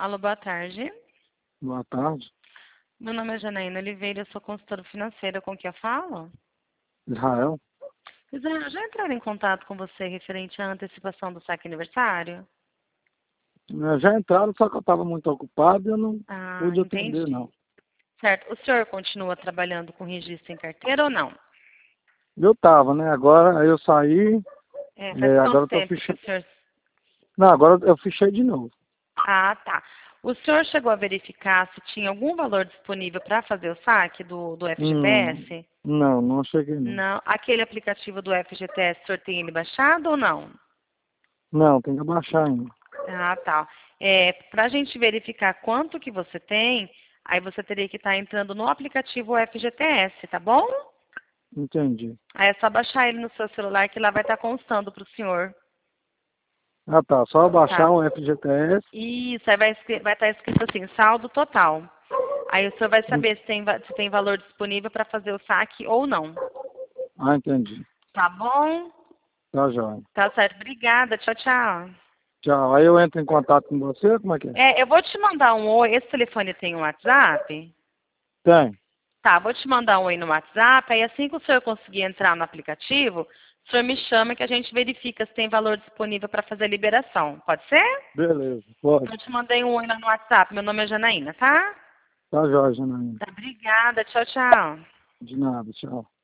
Alô, boa tarde. Boa tarde. Meu nome é Janaína Oliveira, eu sou consultora financeira. Com quem eu falo? Israel. Israel, já entraram em contato com você referente à antecipação do saque aniversário? Já entraram, só que eu estava muito ocupado e eu não Ah, pude atender, entendi. não. Certo. O senhor continua trabalhando com registro em carteira ou não? Eu estava, né? Agora aí eu saí, Faz agora quanto eu tô tempo que o fechando. senhor... Não, agora eu fechei de novo. Ah, tá. O senhor chegou a verificar se tinha algum valor disponível para fazer o saque do FGTS? Não cheguei não. Não. Aquele aplicativo do FGTS, o senhor tem ele baixado ou não? Não, tem que abaixar ainda. Ah, tá. Para a gente verificar quanto que você tem, aí você teria que estar entrando no aplicativo FGTS, tá bom? Entendi. Aí é só baixar ele no seu celular que lá vai estar constando para o senhor, Ah, tá. Só tá? abaixar o FGTS. Isso, aí vai estar escrito assim, saldo total. Aí o senhor vai saber se tem valor disponível para fazer o saque ou não. Ah, entendi. Tá bom? Tá, joia. Tá certo. Obrigada. Tchau, tchau. Tchau. Aí eu entro em contato com você, como é que é? Eu vou te mandar um oi. Esse telefone tem um WhatsApp? Tem. Tá, vou te mandar um oi no WhatsApp, aí assim que o senhor conseguir entrar no aplicativo, o senhor me chama que a gente verifica se tem valor disponível para fazer a liberação. Pode ser? Beleza, pode. Eu te mandei um oi lá no WhatsApp. Meu nome é Janaína, tá? Tá, joia, Janaína. Tá, obrigada. Tchau, tchau. De nada, tchau.